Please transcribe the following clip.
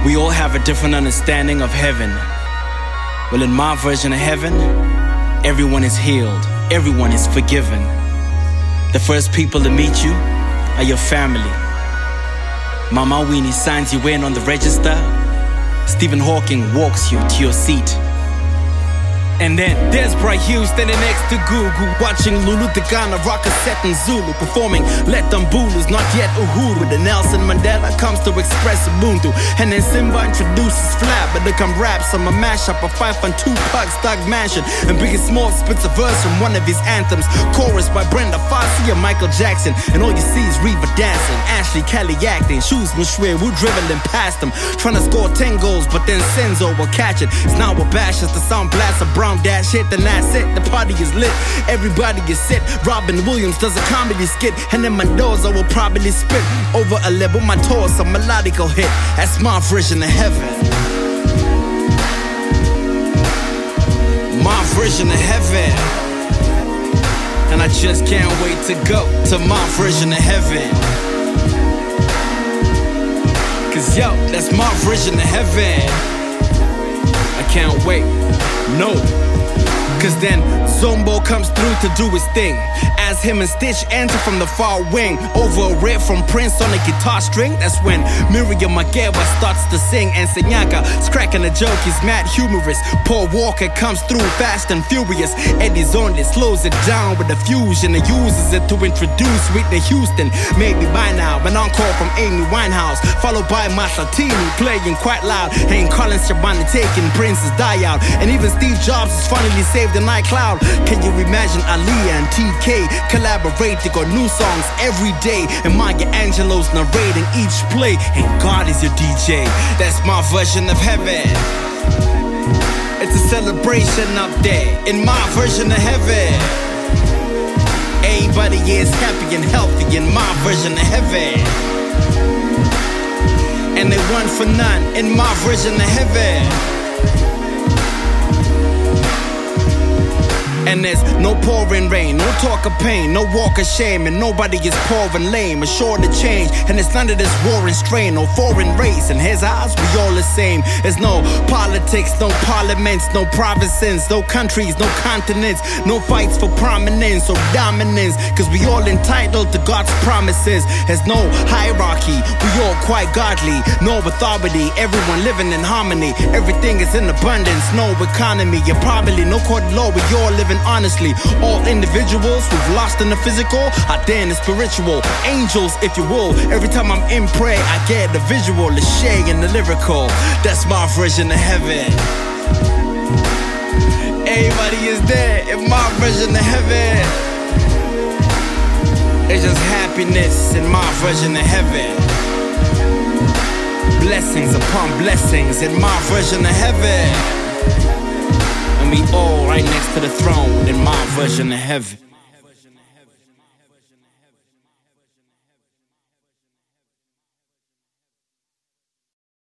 We all have a different understanding of heaven. Well, in my version of heaven, everyone is healed, everyone is forgiven. The first people to meet you are your family. Mama Winnie signs you in on the register. Stephen Hawking walks you to your seat. And then there's Bright Hughes standing next to Gugu, watching Lulu Tigana rock a set in Zulu, performing Let Them Bulu's Not Yet Uhuru. Then Nelson Mandela comes to express Ubuntu, and then Simba introduces Flab, but they come raps on a mashup of Fife and Tupac's Thug Mansion. And Biggie Small spits a verse from one of his anthems, chorus by Brenda Fassie and Michael Jackson. And all you see is Reva dancing, Ashley Kelly acting, Shoes Mushwe, who dribbling past them, trying to score 10 goals, but then Senzo will catch it. It's now a bash as the sound blasts a brown dash hit, then that's it, the party is lit, everybody is set. Robin Williams does a comedy skit, and then Mendoza will probably spit over a lip with my toss, a melodical hit. That's my version of heaven. My version of heaven. And I just can't wait to go to my version of heaven. Cause yo, that's my version of heaven. I can't wait, no. Cause then Zombo comes through to do his thing, as him and Stitch enter from the far wing, over a riff from Prince on a guitar string. That's when Miriam Makeba starts to sing, and Senyaka's cracking a joke, he's mad humorous. Paul Walker comes through fast and furious. Eddie's on it, slows it down with a fusion, and uses it to introduce Whitney Houston. Maybe by now, an encore from Amy Winehouse, followed by Masatini playing quite loud, and Collins Shabani taking Prince's die out. And even Steve Jobs is finally saved the iCloud. Can you imagine Aaliyah and TK collaborating on new songs every day, and Maya Angelou's narrating each play, and God is your DJ? That's my version of heaven. It's a celebration up there in my version of heaven. Everybody is happy and healthy in my version of heaven, and they want for none in my version of heaven. And there's no pouring rain, no talk of pain, no walk of shame, and nobody is poor and lame, or sure to change. And it's none of this war and strain, no foreign race. In his eyes, we all the same. There's no politics, no parliaments, no provinces, no countries, no continents, no fights for prominence or dominance, cause we all entitled to God's promises. There's no hierarchy, we all quite godly, no authority, everyone living in harmony. Everything is in abundance, no economy, you're probably no court law, we all living honestly. All individuals we've lost in the physical are there in the spiritual. Angels, if you will. Every time I'm in prayer, I get the visual, the shade and the lyrical. That's my version of heaven. Everybody is there in my version of heaven. It's just happiness in my version of heaven. Blessings upon blessings in my version of heaven. And we all right next to the throne in my version of heaven.